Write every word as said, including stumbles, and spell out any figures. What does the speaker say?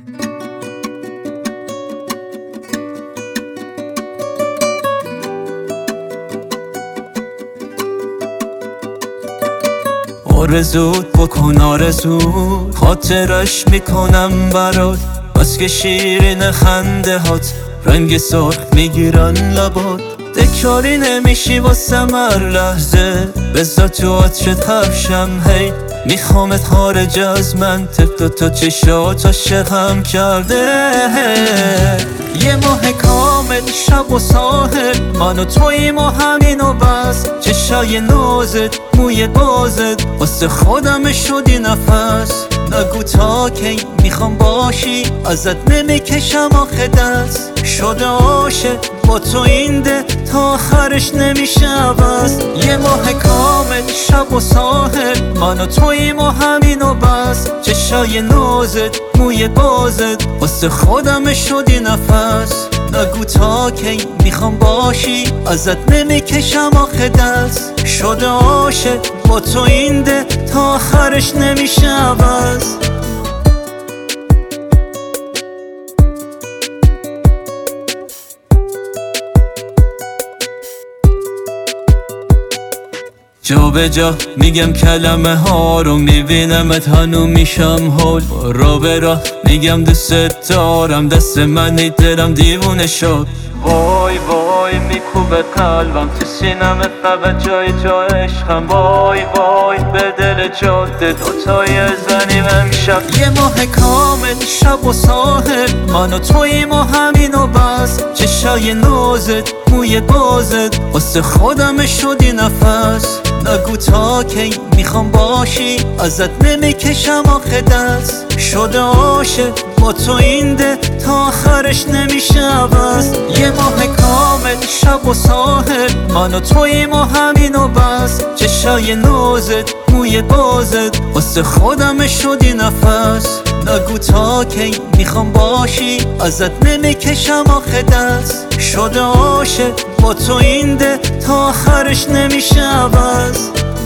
آرزوت بکن آرزو، خاطرش میکنم برات. بس که شیرین خنده هات رنگ سرخ میگیرن لبات. تکراری نمیشی واسم هر لحظه، بذار تو عطرت حبشم هی. میخوامت خارج از من، تفت و تو چشات عاشقم کرده. یه ماه کامل شب و ساحل، من و توییم و همین و بس. چشای نازت، موی بازت، واسه خودم شدی نفس. نگو تا کی میخوام باشی، ازت نمیکشم آخه دست. شده عاشق با تو این ده، تا آخرش نمیشه عوض. یه ماه کامل شب و ساحل، من و توییم و همین و بس. چشای نازت، موی بازت، واسه خودم شدی نفس. نگو تا کی میخوام باشی، ازت نمیکشم آخه دست. شده عاشق با تو این ده، تا آخرش نمیشه عوض. جا به جا میگم کلمه ها رو، میبینمت هنو میشم هول. را به راه میگم دوست دارم، دست منی دلم دیوونه شد. وای وای میکوبه قلبم تو سینم، فقط جای جا عشقم. وای وای به دل جاده دوتایی زنیم امشب. یه ماه کامل شب و ساحل، من و توییم و همین و بس. چشای نازت، موی بازت، واسه خودم شدی نفس. نگو تا کی میخوام باشی، ازت نمیکشم آخه دست. شده عاشق با تو این ده، تا آخرش نمیشه عوض. یه ماه کامل شب و ساحل، من و توییم و همین و بس. چشای نازت، موی بازت، واسه خودم شدی نفس. نگو تا کی میخوام باشی، ازت نمیکشم آخه دست. شده عاشق با تو این ده، تا آخرش نمیشه عوض.